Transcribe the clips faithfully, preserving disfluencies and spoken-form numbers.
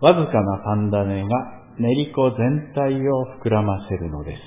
わずかなパン種が練り粉全体を膨らませるのです。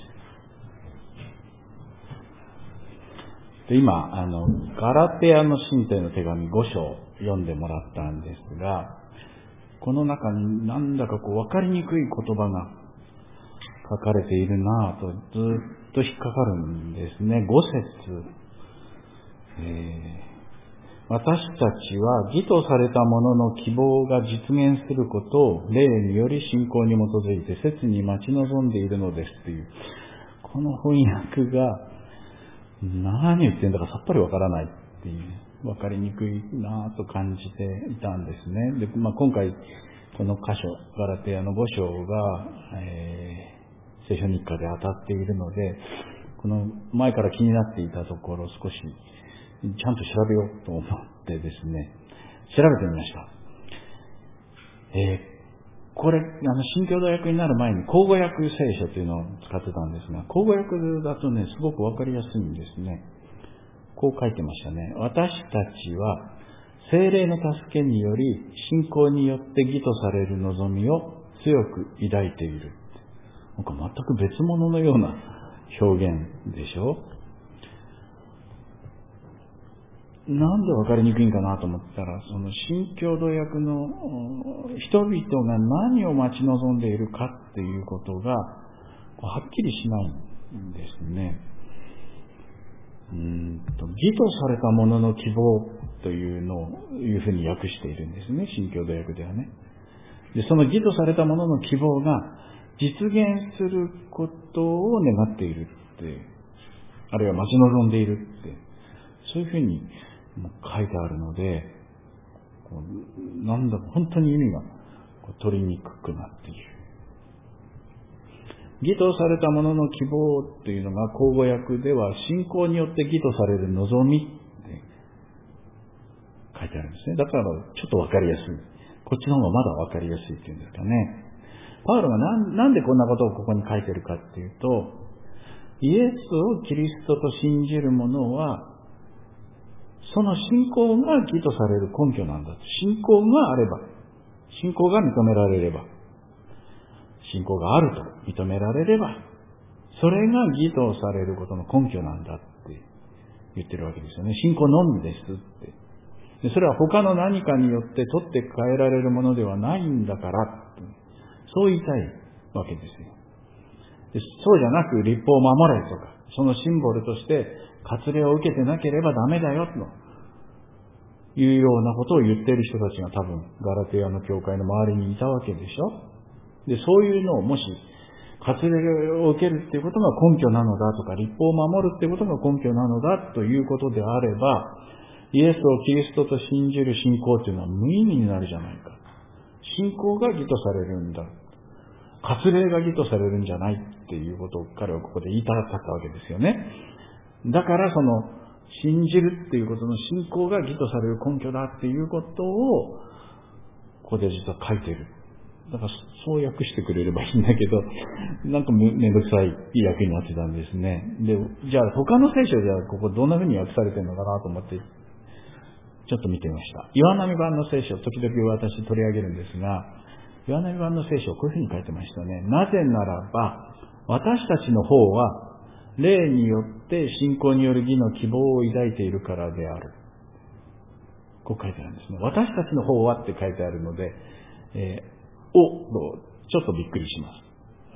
で今、あの、ガラテヤの信徒への手紙ご章読んでもらったんですが、この中になんだかこう分かりにくい言葉が書かれているなぁとずっと引っかかるんですね。ご節、えー、私たちは義とされたものの希望が実現することを霊により信仰に基づいて切に待ち望んでいるのですという、この翻訳が何言ってんだかさっぱりわからないっていう、わかりにくいなぁと感じていたんですね。で、まあ、今回この箇所ガラテヤのご章が、えー聖書日課で当たっているので、この前から気になっていたところ少しちゃんと調べようと思ってですね、調べてみました。えー、これ、あの、新共同訳になる前に口語訳聖書というのを使ってたんですが、口語訳だとね、すごくわかりやすいんですね。こう書いてましたね。私たちは聖霊の助けにより信仰によって義とされる望みを強く抱いている。なんか全く別物のような表現でしょ。なんで分かりにくいんかなと思ったら、その新共同訳の人々が何を待ち望んでいるかっていうことがはっきりしないんですね。うーんと義とされたものの希望というのをいうふうに訳しているんですね、新共同訳ではね。で、その義とされたものの希望が実現することを願っているって、あるいは待ち望んでいるって、そういうふうに書いてあるので、こうなんだか本当に意味が取りにくくなっている。義とされたものの希望というのが口語訳では信仰によって義とされる望みって書いてあるんですね。だからちょっとわかりやすい。こっちの方がまだわかりやすいっていうんですかね。パウロがな ん, なんでこんなことをここに書いてるかっていうと、イエスをキリストと信じる者は、その信仰が義とされる根拠なんだ。信仰があれば、信仰が認められれば、信仰があると認められれば、それが義とされることの根拠なんだって言ってるわけですよね。信仰のみですって。でそれは他の何かによって取って変えられるものではないんだからって。そう言いたいわけですよ。でそうじゃなく律法を守れとか、そのシンボルとして割礼を受けてなければダメだよというようなことを言っている人たちが多分ガラテヤの教会の周りにいたわけでしょ。で、そういうのをもし割礼を受けるっていうことが根拠なのだとか、律法を守るっていうことが根拠なのだということであれば、イエスをキリストと信じる信仰というのは無意味になるじゃないか。信仰が義とされるんだ。割礼が義とされるんじゃないっていうことを彼はここで言いたかったわけですよね。だからその信じるっていうことの信仰が義とされる根拠だっていうことをここで実は書いている。だからそう訳してくれればいいんだけど、なんかめめんどくさいいい訳になってたんですね。で、じゃあ他の聖書ではここどんな風に訳されてるのかなと思ってちょっと見てみました。岩波版の聖書、時々私取り上げるんですが、岩波版の聖書、こういうふうに書いてましたね。なぜならば、私たちの方は、霊によって信仰による義の希望を抱いているからである。こう書いてあるんですね。私たちの方はって書いてあるので、えー、お、ちょっとびっくりします。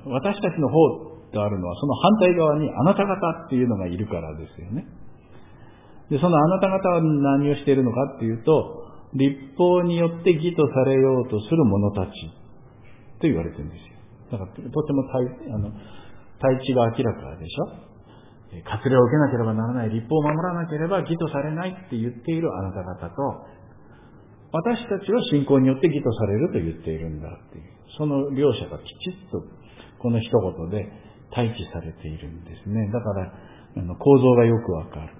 私たちの方とあるのは、その反対側にあなた方っていうのがいるからですよね。で、そのあなた方は何をしているのかっていうと、律法によって義とされようとする者たちと言われてるんですよ。だからとても対あの対地が明らかでしょ。割礼を受けなければならない、律法を守らなければ義とされないって言っているあなた方と、私たちは信仰によって義とされると言っているんだっていう、その両者がきちっとこの一言で対峙されているんですね。だからあの構造がよくわかる。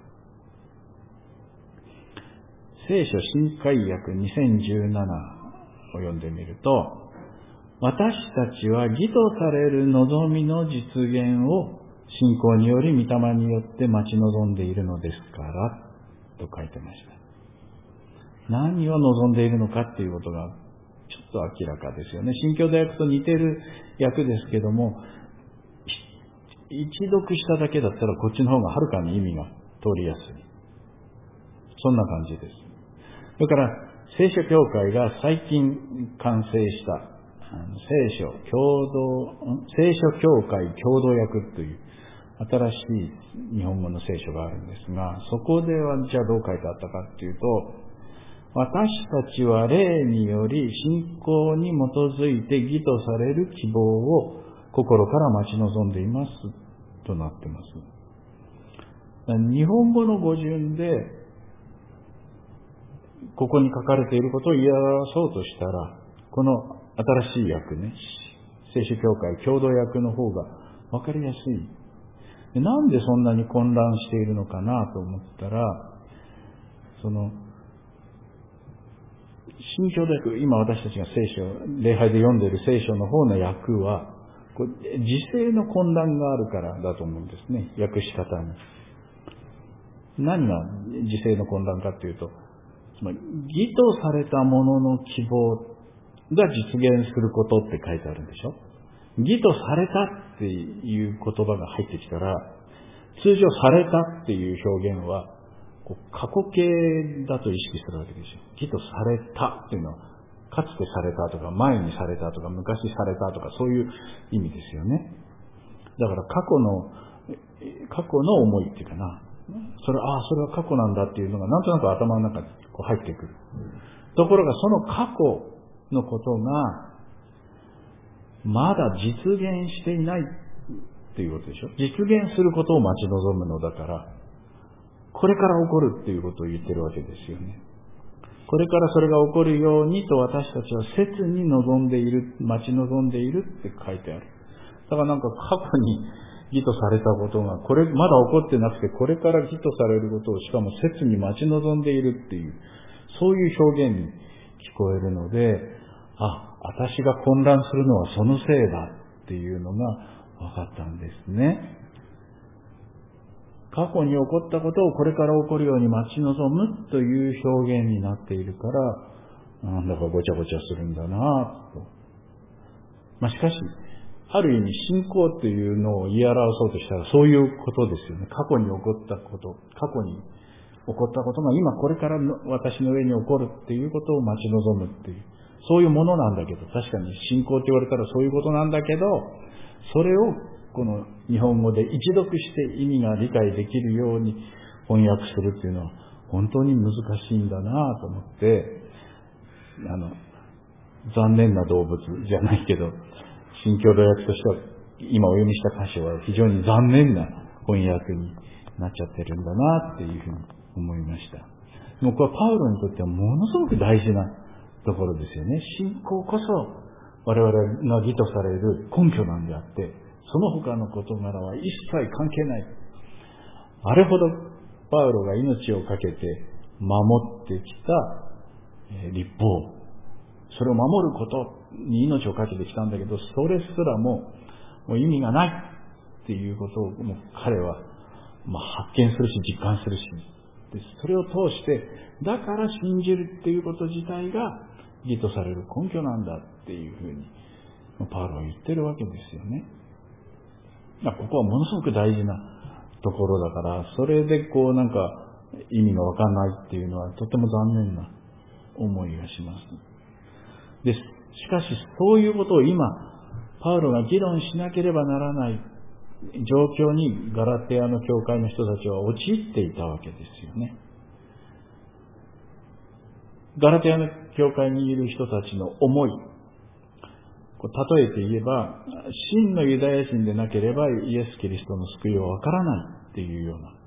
聖書新海訳にせんじゅうななを読んでみると、私たちは義とされる望みの実現を信仰により御霊によって待ち望んでいるのですからと書いてました。何を望んでいるのかっていうことがちょっと明らかですよね。新共同訳と似てる訳ですけども、一読しただけだったらこっちの方がはるかに意味が通りやすい。そんな感じです。それから聖書協会が最近完成した聖書共同聖書協会共同訳という新しい日本語の聖書があるんですが、そこではじゃあどう書いてあったかっていうと、私たちは霊により信仰に基づいて義とされる希望を心から待ち望んでいますとなっています。日本語の語順でここに書かれていることを言い表そうとしたら、この新しい訳ね、聖書協会共同訳の方が分かりやすい。なんでそんなに混乱しているのかなと思ったら、その新共同訳、今私たちが聖書、礼拝で読んでいる聖書の方の訳は、こう時勢の混乱があるからだと思うんですね、訳し方に。何が時勢の混乱かというと、つまり義とされたものの希望が実現することって書いてあるんでしょ。義とされたっていう言葉が入ってきたら、通常されたっていう表現はこう過去形だと意識するわけですよ。義とされたっていうのは、かつてされたとか、前にされたとか、昔されたとか、そういう意味ですよね。だから過去の、過去の思いっていうかな、それ、ああ、それは過去なんだっていうのが、なんとなく頭の中にこう入ってくる。ところが、その過去のことが、まだ実現していないっていうことでしょ。実現することを待ち望むのだから、これから起こるっていうことを言ってるわけですよね。これからそれが起こるようにと私たちは切に望んでいる、待ち望んでいるって書いてある。だからなんか過去に義とされたことが、これ、まだ起こってなくて、これから義とされることをしかも切に待ち望んでいるっていう、そういう表現に聞こえるので、あ、私が混乱するのはそのせいだっていうのが分かったんですね。過去に起こったことをこれから起こるように待ち望むという表現になっているから、なんだかごちゃごちゃするんだなと。まあ、しかし、ある意味信仰というのを言い表そうとしたらそういうことですよね。過去に起こったこと、過去に起こったことが今これからの私の上に起こるっていうことを待ち望むっていう、そういうものなんだけど、確かに信仰って言われたらそういうことなんだけど、それをこの日本語で一読して意味が理解できるように翻訳するっていうのは本当に難しいんだなと思って、あの、残念な動物じゃないけど、新共同訳としては今お読みした箇所は非常に残念な翻訳になっちゃってるんだなっていうふうに思いました。でもこれはパウロにとってはものすごく大事なところですよね。信仰こそ我々が義とされる根拠なんであって、その他の事柄は一切関係ない。あれほどパウロが命を懸けて守ってきた律法、それを守ることに命を懸けてきたんだけど、それすらももう意味がないっていうことをもう彼はまあ発見するし実感するし、でそれを通してだから信じるっていうこと自体が義とされる根拠なんだっていうふうにパウロは言ってるわけですよね。ここはものすごく大事なところだから、それでこうなんか意味がわかんないっていうのはとても残念な思いがします。で、しかしそういうことを今パウロが議論しなければならない状況にガラテヤの教会の人たちは陥っていたわけですよね。ガラテヤの教会にいる人たちの思い、例えて言えば、真のユダヤ人でなければイエス・キリストの救いはわからないっていうような、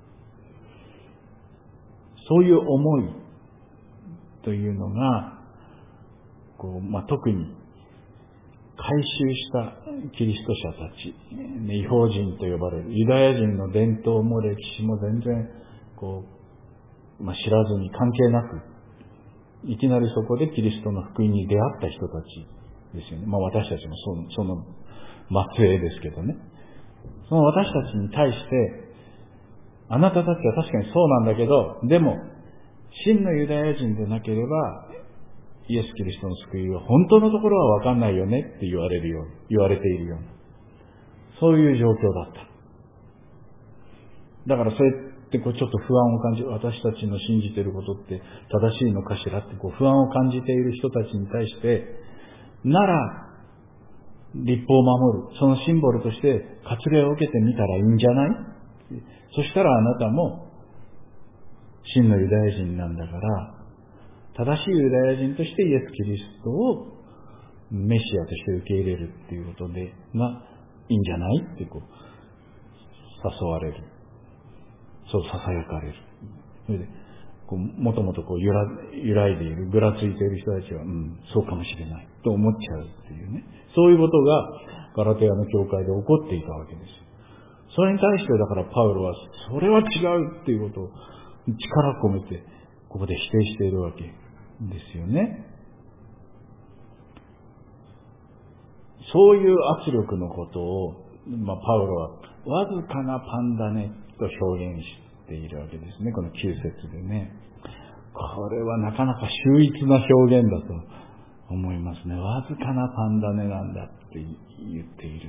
そういう思いというのが、こうまあ、特に改宗したキリスト者たち、異邦人と呼ばれるユダヤ人の伝統も歴史も全然こう、まあ、知らずに関係なく、いきなりそこでキリストの福音に出会った人たちですよね。まあ私たちもその、その末裔ですけどね。その私たちに対して、あなたたちは確かにそうなんだけど、でも、真のユダヤ人でなければ、 イエス・キリストの救いは本当のところはわかんないよねって言われるように、言われているような、そういう状況だった。だからそうやってこうちょっと不安を感じ、私たちの信じていることって正しいのかしらってこう不安を感じている人たちに対して、なら、律法を守る、そのシンボルとして割礼を受けてみたらいいんじゃない？そしたらあなたも真のユダヤ人なんだから、正しいユダヤ人としてイエス・キリストをメシアとして受け入れるっていうことでがいいんじゃないってこう誘われる。そう囁かれる。それでこうもともとこう揺ら、揺らいでいる、ぐらついている人たちは、うん、そうかもしれないと思っちゃうっていうね。そういうことがガラテヤの教会で起こっていたわけですよ。それに対してだからパウロはそれは違うっていうことを力を込めてここで否定しているわけですよね。そういう圧力のことを、まあ、パウロはわずかなパンダネと表現しているわけですね。このきゅう節でね。これはなかなか秀逸な表現だと思いますね。わずかなパンダネなんだって言っている。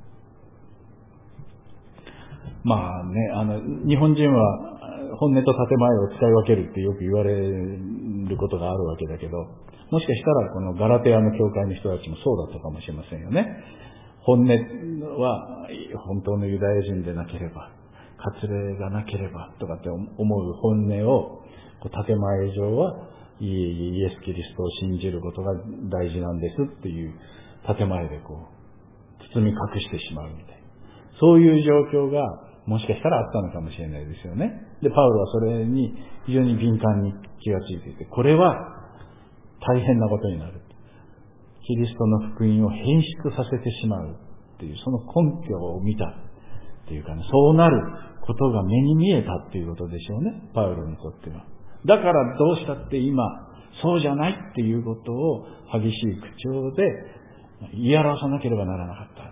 まあね、あの、日本人は本音と建前を使い分けるってよく言われることがあるわけだけど、もしかしたらこのガラテヤの教会の人たちもそうだったかもしれませんよね。本音は本当のユダヤ人でなければ、割礼がなければとかって思う本音を建前上はいイエス・キリストを信じることが大事なんですっていう建前でこう包み隠してしまうみたいな、そういう状況がもしかしたらあったのかもしれないですよね。で、パウロはそれに非常に敏感に気がついていて、これは大変なことになる。キリストの福音を変質させてしまうっていう、その根拠を見たっていうかね、そうなることが目に見えたっていうことでしょうね、パウロにとっては。だからどうしたって今、そうじゃないっていうことを激しい口調で言い表さなければならなかった。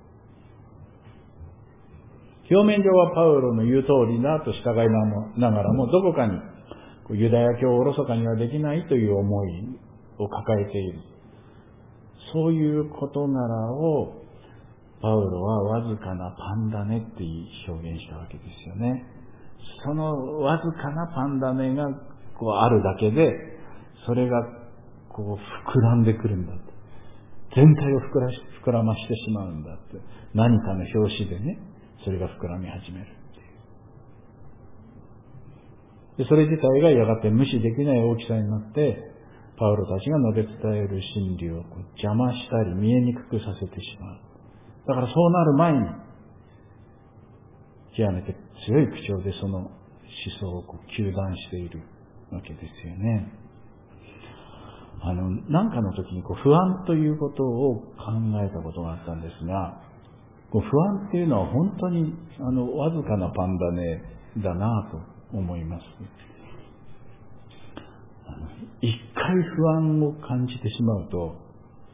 表面上はパウロの言う通りだと従いながらも、どこかにユダヤ教をおろそかにはできないという思いを抱えている。そういう事柄をパウロはわずかなパンダネって表現したわけですよね。そのわずかなパンダネがこうあるだけで、それがこう膨らんでくるんだって。全体を膨らし、膨らましてしまうんだって。何かの拍子でね、それが膨らみ始めるっていう。で、それ自体がやがて無視できない大きさになって、パウロたちが述べ伝える真理をこう邪魔したり見えにくくさせてしまう。だからそうなる前に、極めて強い口調でその思想をこう糾弾しているわけですよね。あの、なんかの時にこう不安ということを考えたことがあったんですが、こう不安っていうのは本当にあのわずかなパンダネだなと思います。あの一回不安を感じてしまうと、こ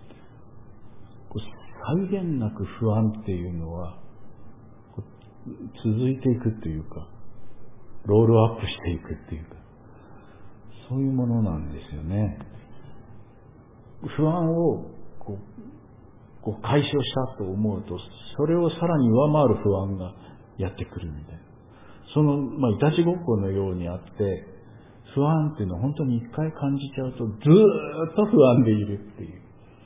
う際限なく不安っていうのはこう続いていくっていうか、ロールアップしていくっていうか、そういうものなんですよね。不安をこうこう解消したと思うと、それをさらに上回る不安がやってくるみたいな。その、まあ、いたちごっこのようにあって、不安っていうのは本当に一回感じちゃうとずーっと不安でいるっていう。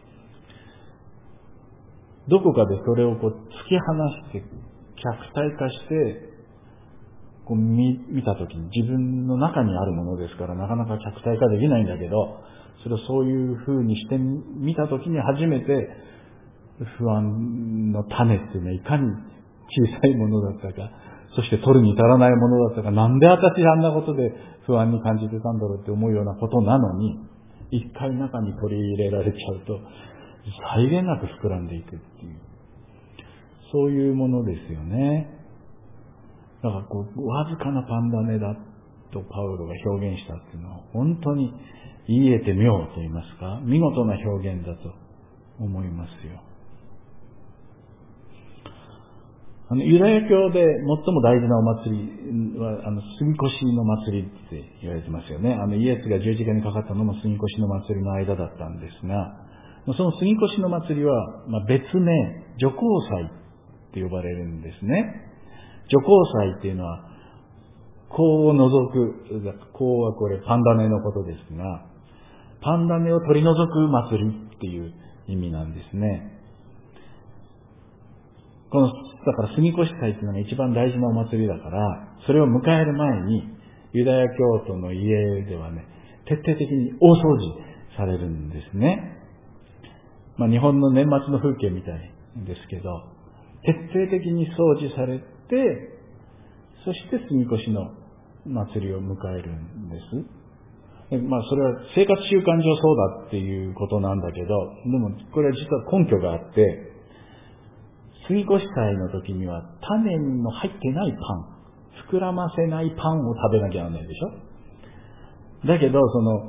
どこかでそれをこう突き放して、客体化して、こう見、見たときに自分の中にあるものですから、なかなか客体化できないんだけど、それをそういう風にしてみたときに初めて不安の種っていうのはいかに小さいものだったか、そして取るに足らないものだったか、なんで私あんなことで不安に感じてたんだろうって思うようなことなのに、一回中に取り入れられちゃうと、際限なく膨らんでいくっていう、そういうものですよね。だからこう、わずかなパンダネだとパウロが表現したっていうのは、本当に言えて妙と言いますか、見事な表現だと思いますよ。 あのユダヤ教で最も大事なお祭りはあの杉越の祭りって言われてますよね。あのイエスが十字架にかかったのも杉越の祭りの間だったんですが、その杉越の祭りは、まあ、別名除光祭って呼ばれるんですね。除光祭っていうのは香を除く、香はこれパンダネのことですが、パンダネを取り除く祭りっていう意味なんですね。このだから杉越祭っていうのが一番大事なお祭りだから、それを迎える前にユダヤ教徒の家ではね、徹底的に大掃除されるんですね。まあ日本の年末の風景みたいですけど、徹底的に掃除されて、そして杉越の祭りを迎えるんです。まあそれは生活習慣上そうだっていうことなんだけど、でもこれは実は根拠があって、杉越祭の時には種の入ってないパン、膨らませないパンを食べなきゃならないでしょ。だけどその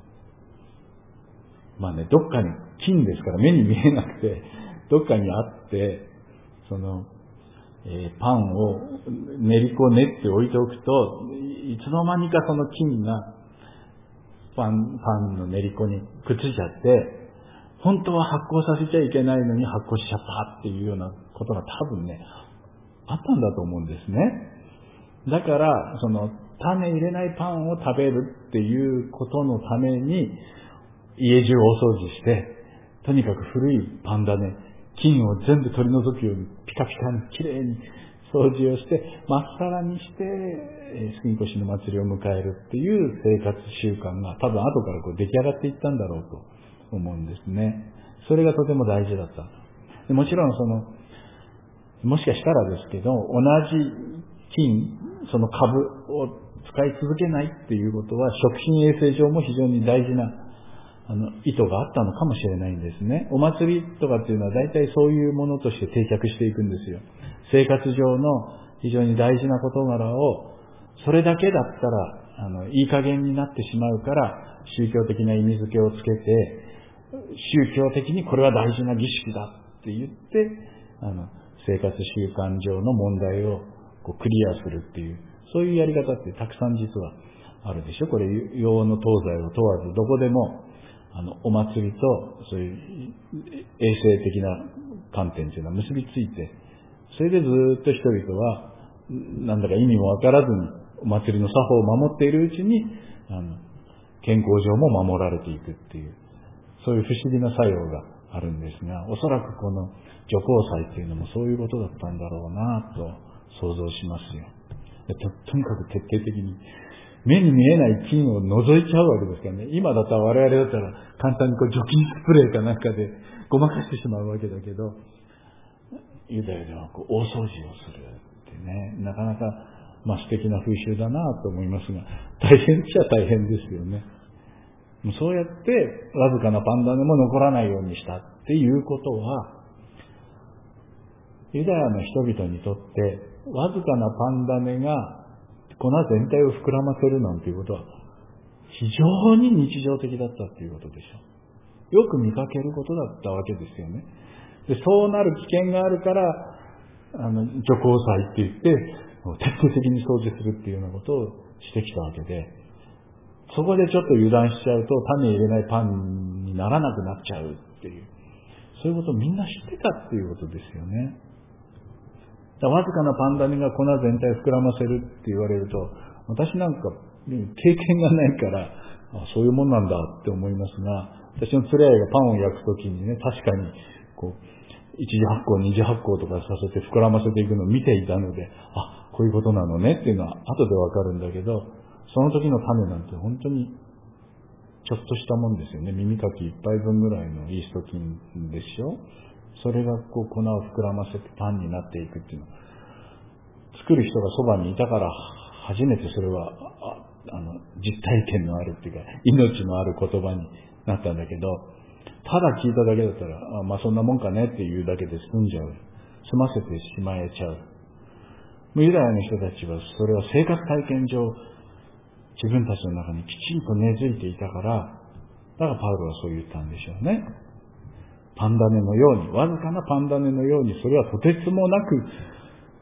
まあね、どっかに金ですから目に見えなくてどっかにあって、その、えー、パンを練り粉を練って置いておくと、いつの間にかその金がパンパンの練り粉にくっついちゃって、本当は発酵させちゃいけないのに発酵しちゃったっていうようなことが多分ね、あったんだと思うんですね。だから、その、種入れないパンを食べるっていうことのために、家中大掃除して、とにかく古いパンダネ、菌を全部取り除くように、ピカピカにきれいに掃除をして、まっさらにして、杉越の祭りを迎えるっていう生活習慣が、多分後からこう出来上がっていったんだろうと思うんですね。それがとても大事だった。でもちろんその、もしかしたらですけど、同じ菌、その株を使い続けないっていうことは、食品衛生上も非常に大事なあの意図があったのかもしれないんですね。お祭りとかっていうのは大体そういうものとして定着していくんですよ。生活上の非常に大事な事柄を、それだけだったら、あの、いい加減になってしまうから、宗教的な意味付けをつけて、宗教的にこれは大事な儀式だって言って、あの、生活習慣上の問題をこうクリアするっていう、そういうやり方ってたくさん実はあるでしょ。これ、洋の東西を問わず、どこでも、あの、お祭りと、そういう衛生的な観点というのは結びついて、それでずっと人々は、なんだか意味もわからずに、お祭りの作法を守っているうちに、あの、健康上も守られていくっていう、そういう不思議な作用があるんですが、おそらくこの除光祭っていうのもそういうことだったんだろうなと想像しますよ。と、とにかく徹底的に、目に見えない菌を除いちゃうわけですからね。今だったら我々だったら簡単にこう除菌スプレーかなんかでごまかしてしまうわけだけど、ユダヤではこう大掃除をするってね、なかなかまあ素敵な風習だなと思いますが、大変っちゃ大変ですよね。そうやってわずかなパンダネも残らないようにしたっていうことは、ユダヤの人々にとってわずかなパンダネが粉全体を膨らませるなんていうことは非常に日常的だったっていうことでしょう。よく見かけることだったわけですよね。で、そうなる危険があるから、あの、除光祭って言って、徹底的に掃除するっていうようなことをしてきたわけで、そこでちょっと油断しちゃうと種入れないパンにならなくなっちゃうっていう、そういうことをみんな知ってたっていうことですよね。だわずかなパンダネが粉全体を膨らませるって言われると、私なんか経験がないから、あ、そういうもんなんだって思いますが、私の連れ合いがパンを焼くときにね、確かにこう一次発酵、二次発酵とかさせて膨らませていくのを見ていたので、あ、こういうことなのねっていうのは後でわかるんだけど、その時の種なんて本当にちょっとしたもんですよね。耳かき一杯分ぐらいのイースト菌でしょ。それがこう粉を膨らませてパンになっていくっていうの。作る人がそばにいたから初めてそれはああの実体験のあるっていうか命のある言葉になったんだけど、ただ聞いただけだったら、あ、まあそんなもんかねっていうだけで済んじゃう。済ませてしまえちゃう。ユダヤの人たちはそれは生活体験上自分たちの中にきちんと根付いていたから、だからパウロはそう言ったんでしょうね。パンダネのように、わずかなパンダネのように、それはとてつもなく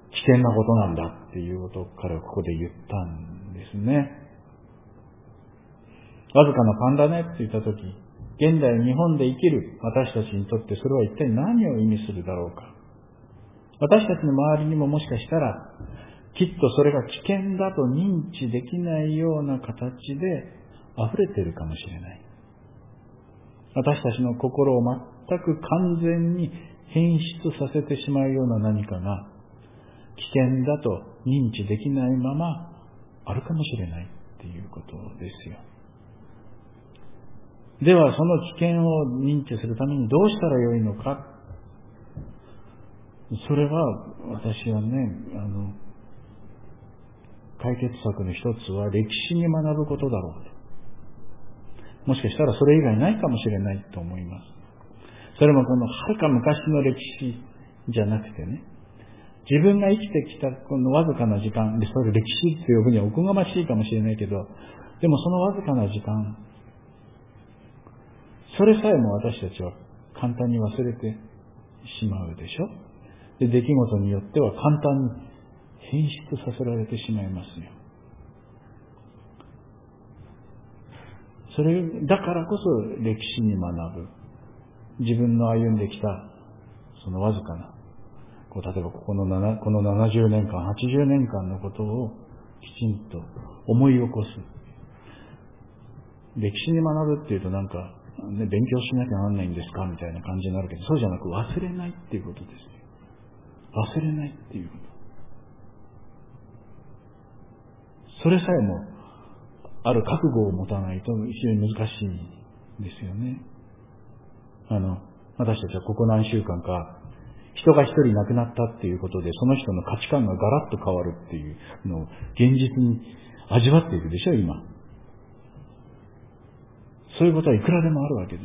危険なことなんだっていうことを彼はここで言ったんですね。わずかなパンだねって言ったとき、現代日本で生きる私たちにとってそれは一体何を意味するだろうか。私たちの周りにももしかしたら、きっとそれが危険だと認知できないような形で溢れているかもしれない。私たちの心を全く完全に変質させてしまうような何かが危険だと認知できないままあるかもしれないっていうことですよ。ではその危険を認知するためにどうしたらよいのか。それは私はね、あの解決策の一つは歴史に学ぶことだろうと。もしかしたらそれ以外ないかもしれないと思います。それもこのはるか昔の歴史じゃなくてね、自分が生きてきたこのわずかな時間で、それ歴史と呼ぶにはおこがましいかもしれないけど、でもそのわずかな時間、それさえも私たちは簡単に忘れてしまうでしょ。で、出来事によっては簡単に変質させられてしまいますよ。それだからこそ歴史に学ぶ。自分の歩んできたそのわずかな、こう例えばここのななこのななじゅうねんかん、はちじゅうねんかんのことをきちんと思い起こす。歴史に学ぶっていうとなんか、ね、勉強しなきゃならないんですかみたいな感じになるけど、そうじゃなく忘れないっていうことですよ。忘れないっていうこと。それさえもある覚悟を持たないと非常に難しいんですよね。あの、私たちはここ何週間か、人が一人亡くなったっていうことで、その人の価値観がガラッと変わるっていうのを現実に味わっているでしょ、今。そういうことはいくらでもあるわけです。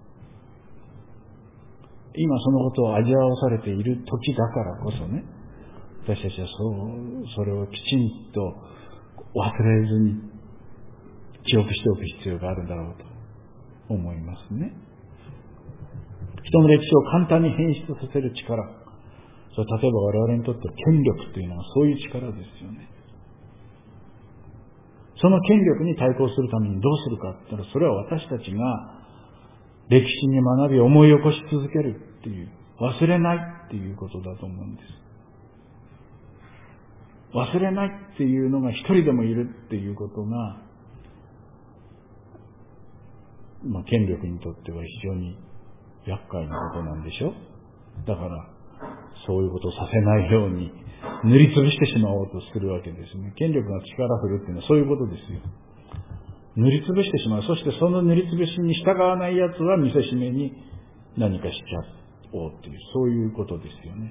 今そのことを味わわされている時だからこそね、私たちはそう、それをきちんと忘れずに記憶しておく必要があるんだろうと思いますね。人の歴史を簡単に変質させる力、それ例えば我々にとって権力というのはそういう力ですよね。その権力に対抗するためにどうするかって言ったら、それは私たちが歴史に学び思い起こし続けるっていう、忘れないっていうことだと思うんです。忘れないっていうのが一人でもいるっていうことが、まあ、権力にとっては非常に厄介なことなんでしょ。だからそういうことをさせないように塗りつぶしてしまおうとするわけですね。権力が力振るっていうのはそういうことですよ。塗りつぶしてしまう。そしてその塗りつぶしに従わないやつは見せしめに何かしちゃおうっていう、そういうことですよね。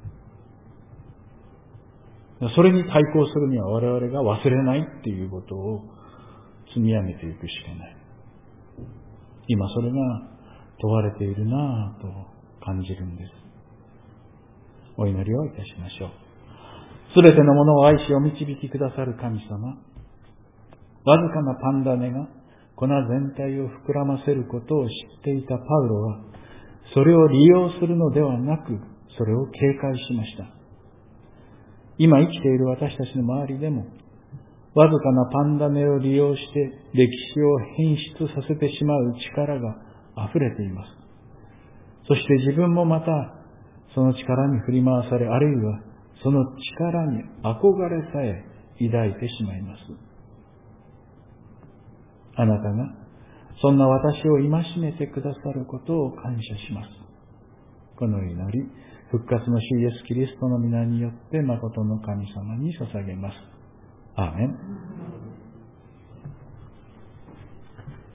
それに対抗するには我々が忘れないっていうことを積み上げていくしかない。今それが問われているなぁと感じるんです。お祈りをいたしましょう。すべてのものを愛しお導きくださる神様、わずかなパン種が粉全体を膨らませることを知っていたパウロは、それを利用するのではなく、それを警戒しました。今生きている私たちの周りでも、わずかなパン種を利用して歴史を変質させてしまう力が溢れています。そして自分もまたその力に振り回され、あるいはその力に憧れさえ抱いてしまいます。あなたがそんな私を戒めてくださることを感謝します。この祈り、復活の主イエスキリストの皆によって誠の神様に捧げます。アーメン。